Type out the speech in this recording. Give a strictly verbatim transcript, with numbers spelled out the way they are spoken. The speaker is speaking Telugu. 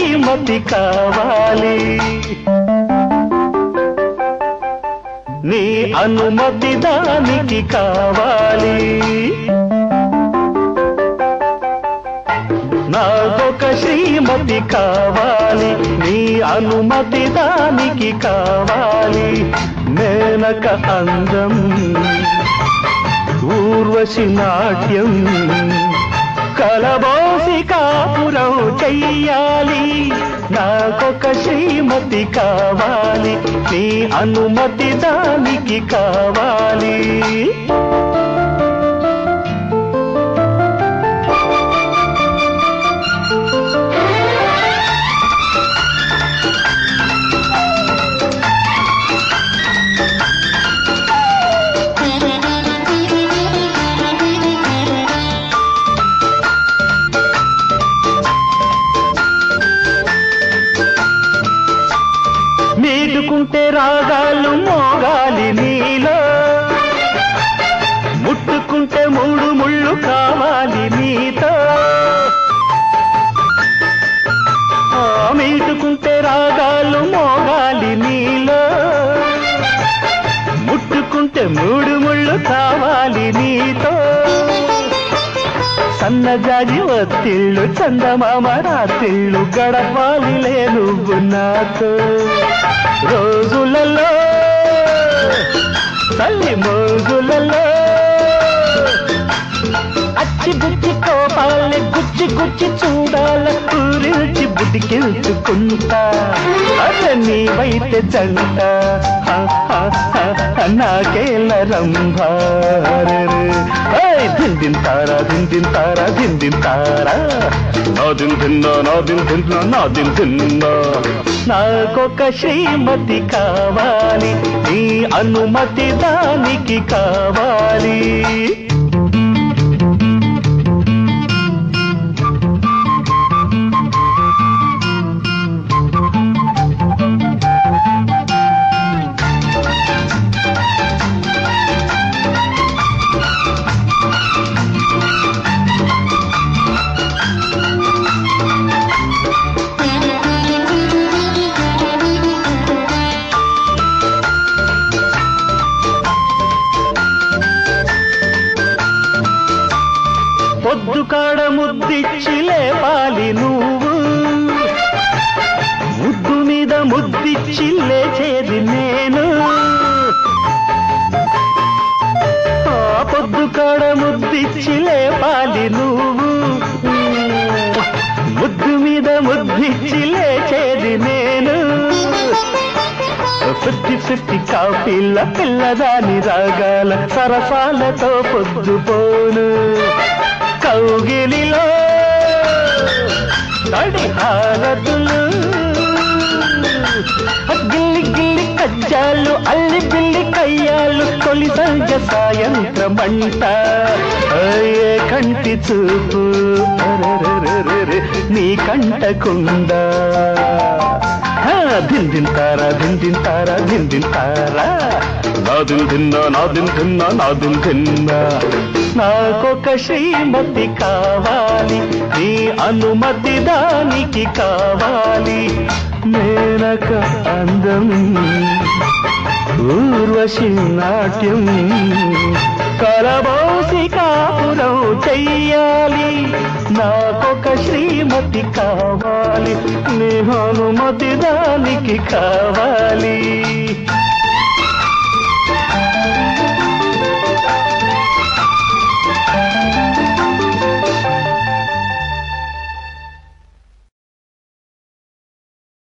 శ్రీమతి కావాలి. నీ అనుమతి దానికి కావాలి. నాకొక శ్రీమతి కావాలి, నీ అనుమతి దానికి కావాలి. మేనక అందం, ఊర్వశి నాట్యం, కలబోసి కాపురం చెయ్యాలి. నాకొక శ్రీమతి కావాలి, నీ అనుమతి దానికి కావాలి. మీటుకుంటే రాగాలు మోగాలి నీలో, ముట్టుకుంటే మూడు ముళ్ళు కావాలి నీతో. మీటుకుంటే రాగాలు మోగాలి నీలో, ముట్టుకుంటే మూడు ముళ్ళు కావాలి నీతో. సన్నజాజి ఒత్తిళ్ళు, చందమామ రాత్రిళ్ళు గడపాలిలే నువ్వు నాతో. రోజులలో తల్లి మోజులలో అచ్చి బుచ్చి కోపాలే గుచ్చి గుచ్చి చూడాల. ఊరిల్చి బుద్ధికెళ్తుకుంటా అదే నీవైతే జంట. నాకేల రంభారు దిందింతారా దిందింతారా దిందింతారా నాదిన్ తిన్నా నాదిన్ తిన్నా నాదిన్ తిన్నా. నాకొక శ్రీమతి కావాలి, నీ అనుమతి దానికి కావాలి. పొద్దు కాడ ముద్దిచ్చి లేపాలి నువ్వు, ముద్దు మీద ముద్దిచ్చి లేచేది నేను. పొద్దు కాడ ముద్దిచ్చి లేపాలి నువ్వు, ముద్దు మీద ముద్దిచ్చి లేచేది నేను. సుట్టి సుట్టి కాపిల్ల పిల్లదాని రాగాల సరసాలతో పొద్దు పోను. కౌగిలిలో తడి హారతులు, గిల్లి గిల్లి కజ్జాలు, అల్లి బిల్లి కయ్యాలు, తొలి సంజ సాయంత్రమంట. ఏ కంటి చూపు నీ కంటకుండా. దిందింతారా దిందింతారా దిందింతారా నాదిన్ తిన్నా నాదిన్ తిన్నా నాదిన్ తిన్నా. నాకొక శ్రీమతి కావాలి, నీ అనుమతి దానికి కావాలి. మేనక అందం, ఊర్వశి నాట్యం, కలబోసి కాపురం చెయ్యాలి. నాకొక శ్రీమతి కావాలి, నీ అనుమతి దానికి కావాలి.